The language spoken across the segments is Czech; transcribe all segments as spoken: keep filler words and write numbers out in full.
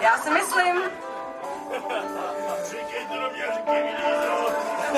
Já si myslím. Říkej to do mě, říkej mi něco.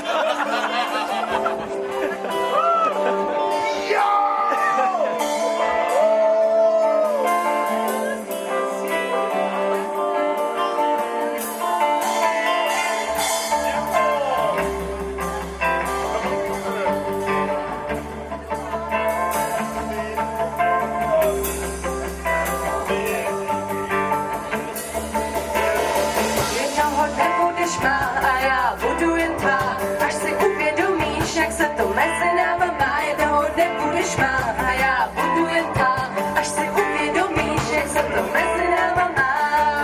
A já budu jen tvá, až si uvědomíš, jak se to mezi náma má. Jednoho dne budeš má a já budu jen tvá, až si uvědomíš, jak se to mezi náma má.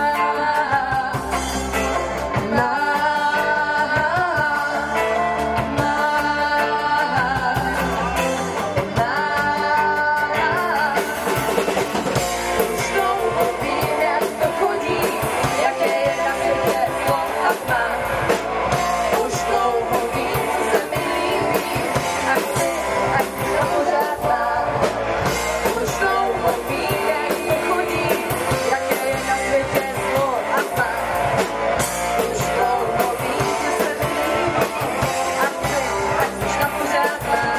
Má, má, má. Už dlouho vím, jak to chodí, jaké je na světě zlo a tma. Už dlouho vím, co se mi líbí, a chci, ať to pořád mám. Už dlouho vím, jak to chodí, jaké je na světě zlo a tma. Už dlouho vím, že se mi líbí, a chci, ať už to pořád mám.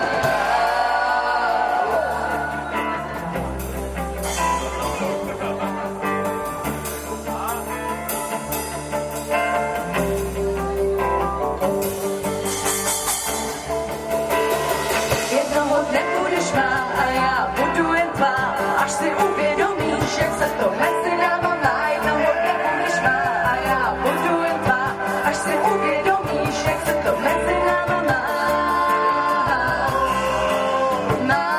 Jednoho dne budeš má a já budu jen tvá, až si uvědomíš, jak se to mezi náma má. Jednoho dne budeš má a já budu jen tvá, až si uvědomíš, jak se to mezi náma má. Má,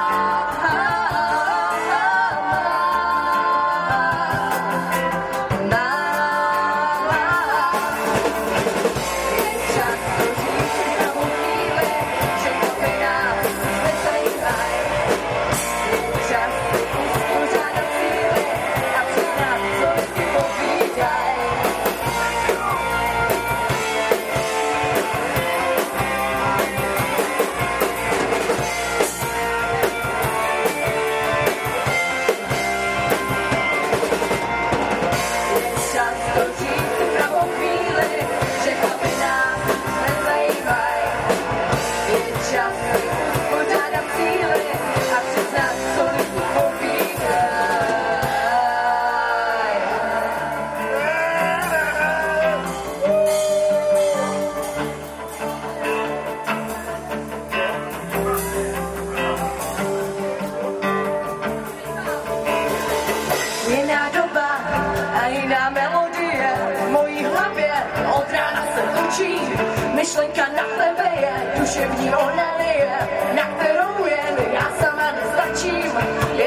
je čas to říct si pravou chvíli, že to by nás nezajímají. Je čas si uspořádat síly a přiznat, co si povídají. Je čas to říct si pravou chvíli, že to by nás nezajímají. Je čas si uspořádat síly a přiznat, co lidi povídají. Jiná doba a jiná melodie v mojí hlavě od rána se točí. Myšlenka na tebe je duševní onalie, na kterou jen já sama nestačím.